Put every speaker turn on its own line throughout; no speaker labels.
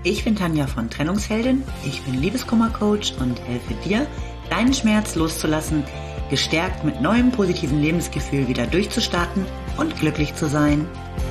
Ich bin Tanja von Trennungsheldin, ich bin Liebeskummer-Coach und helfe dir, deinen Schmerz loszulassen, gestärkt mit neuem positiven Lebensgefühl wieder durchzustarten und glücklich zu sein.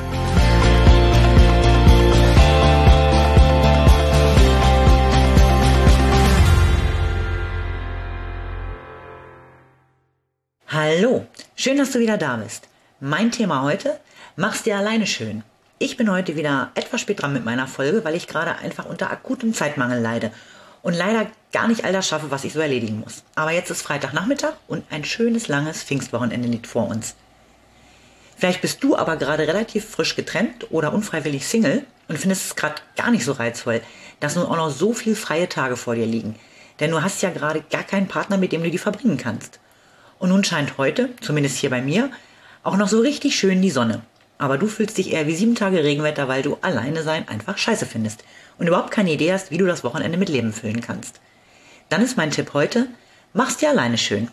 Hallo, schön, dass du wieder da bist. Mein Thema heute: Mach's dir alleine schön. Ich bin heute wieder etwas spät dran mit meiner Folge, weil ich gerade einfach unter akutem Zeitmangel leide und leider gar nicht all das schaffe, was ich so erledigen muss. Aber jetzt ist Freitagnachmittag und ein schönes, langes Pfingstwochenende liegt vor uns. Vielleicht bist du aber gerade relativ frisch getrennt oder unfreiwillig Single und findest es gerade gar nicht so reizvoll, dass nun auch noch so viele freie Tage vor dir liegen. Denn du hast ja gerade gar keinen Partner, mit dem du die verbringen kannst. Und nun scheint heute, zumindest hier bei mir, auch noch so richtig schön die Sonne. Aber du fühlst dich eher wie 7 Tage Regenwetter, weil du alleine sein einfach scheiße findest und überhaupt keine Idee hast, wie du das Wochenende mit Leben füllen kannst. Dann ist mein Tipp heute: Mach's dir alleine schön.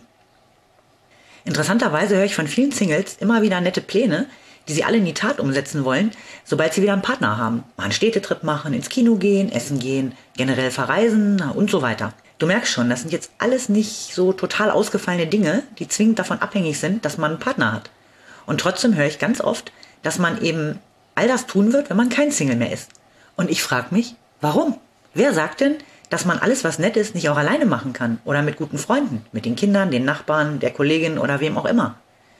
Interessanterweise höre ich von vielen Singles immer wieder nette Pläne, die sie alle in die Tat umsetzen wollen, sobald sie wieder einen Partner haben. Mal einen Städtetrip machen, ins Kino gehen, essen gehen, generell verreisen und so weiter. Du merkst schon, das sind jetzt alles nicht so total ausgefallene Dinge, die zwingend davon abhängig sind, dass man einen Partner hat. Und trotzdem höre ich ganz oft, dass man eben all das tun wird, wenn man kein Single mehr ist. Und ich frage mich, warum? Wer sagt denn, dass man alles, was nett ist, nicht auch alleine machen kann? Oder mit guten Freunden, mit den Kindern, den Nachbarn, der Kollegin oder wem auch immer?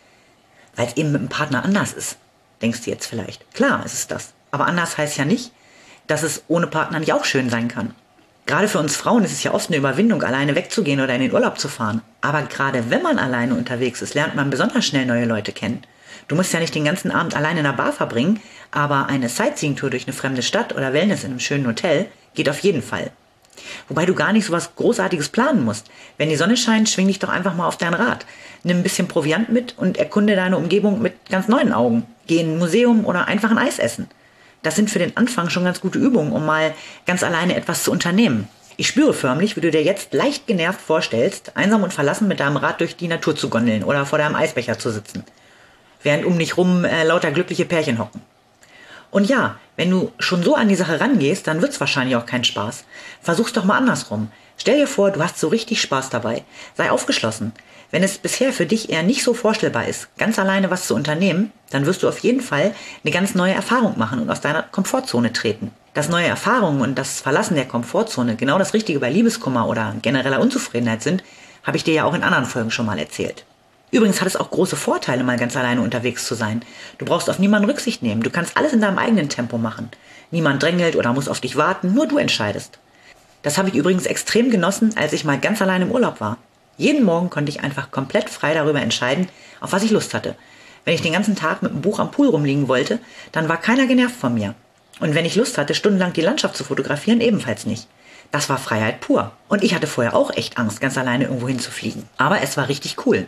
Weil es eben mit dem Partner anders ist, denkst du jetzt vielleicht. Klar, es ist das. Aber anders heißt ja nicht, dass es ohne Partner nicht auch schön sein kann. Gerade für uns Frauen ist es ja oft eine Überwindung, alleine wegzugehen oder in den Urlaub zu fahren. Aber gerade wenn man alleine unterwegs ist, lernt man besonders schnell neue Leute kennen. Du musst ja nicht den ganzen Abend alleine in einer Bar verbringen, aber eine Sightseeing-Tour durch eine fremde Stadt oder Wellness in einem schönen Hotel geht auf jeden Fall. Wobei du gar nicht so was Großartiges planen musst. Wenn die Sonne scheint, schwing dich doch einfach mal auf dein Rad. Nimm ein bisschen Proviant mit und erkunde deine Umgebung mit ganz neuen Augen. Geh in ein Museum oder einfach ein Eis essen. Das sind für den Anfang schon ganz gute Übungen, um mal ganz alleine etwas zu unternehmen. Ich spüre förmlich, wie du dir jetzt leicht genervt vorstellst, einsam und verlassen mit deinem Rad durch die Natur zu gondeln oder vor deinem Eisbecher zu sitzen, während um dich rum lauter glückliche Pärchen hocken. Und ja, wenn du schon so an die Sache rangehst, dann wird's wahrscheinlich auch kein Spaß. Versuch's doch mal andersrum. Stell dir vor, du hast so richtig Spaß dabei. Sei aufgeschlossen. Wenn es bisher für dich eher nicht so vorstellbar ist, ganz alleine was zu unternehmen, dann wirst du auf jeden Fall eine ganz neue Erfahrung machen und aus deiner Komfortzone treten. Dass neue Erfahrungen und das Verlassen der Komfortzone genau das Richtige bei Liebeskummer oder genereller Unzufriedenheit sind, habe ich dir ja auch in anderen Folgen schon mal erzählt. Übrigens hat es auch große Vorteile, mal ganz alleine unterwegs zu sein. Du brauchst auf niemanden Rücksicht nehmen. Du kannst alles in deinem eigenen Tempo machen. Niemand drängelt oder muss auf dich warten, nur du entscheidest. Das habe ich übrigens extrem genossen, als ich mal ganz allein im Urlaub war. Jeden Morgen konnte ich einfach komplett frei darüber entscheiden, auf was ich Lust hatte. Wenn ich den ganzen Tag mit einem Buch am Pool rumliegen wollte, dann war keiner genervt von mir. Und wenn ich Lust hatte, stundenlang die Landschaft zu fotografieren, ebenfalls nicht. Das war Freiheit pur. Und ich hatte vorher auch echt Angst, ganz alleine irgendwo hinzufliegen. Aber es war richtig cool.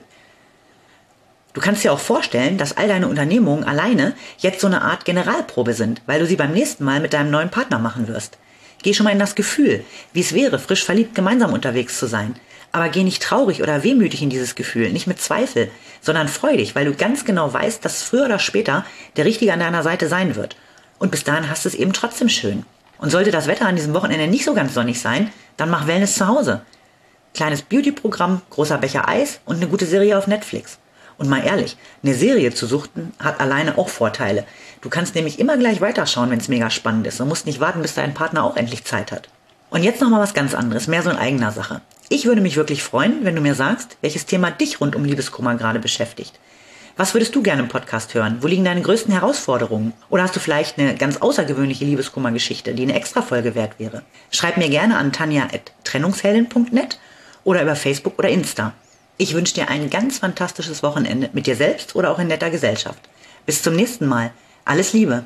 Du kannst dir auch vorstellen, dass all deine Unternehmungen alleine jetzt so eine Art Generalprobe sind, weil du sie beim nächsten Mal mit deinem neuen Partner machen wirst. Geh schon mal in das Gefühl, wie es wäre, frisch verliebt gemeinsam unterwegs zu sein. Aber geh nicht traurig oder wehmütig in dieses Gefühl, nicht mit Zweifel, sondern freudig, weil du ganz genau weißt, dass früher oder später der Richtige an deiner Seite sein wird. Und bis dahin hast du es eben trotzdem schön. Und sollte das Wetter an diesem Wochenende nicht so ganz sonnig sein, dann mach Wellness zu Hause. Kleines Beauty-Programm, großer Becher Eis und eine gute Serie auf Netflix. Und mal ehrlich, eine Serie zu suchten hat alleine auch Vorteile. Du kannst nämlich immer gleich weiterschauen, wenn es mega spannend ist und musst nicht warten, bis dein Partner auch endlich Zeit hat. Und jetzt nochmal was ganz anderes, mehr so in eigener Sache. Ich würde mich wirklich freuen, wenn du mir sagst, welches Thema dich rund um Liebeskummer gerade beschäftigt. Was würdest du gerne im Podcast hören? Wo liegen deine größten Herausforderungen? Oder hast du vielleicht eine ganz außergewöhnliche Liebeskummer-Geschichte, die eine Extra-Folge wert wäre? Schreib mir gerne an tanja@trennungsheldin.net oder über Facebook oder Insta. Ich wünsche dir ein ganz fantastisches Wochenende mit dir selbst oder auch in netter Gesellschaft. Bis zum nächsten Mal. Alles Liebe.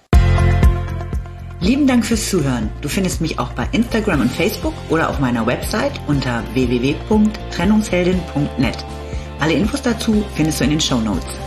Lieben Dank fürs Zuhören. Du findest mich auch bei Instagram und Facebook oder auf meiner Website unter www.trennungsheldin.net. Alle Infos dazu findest du in den Shownotes.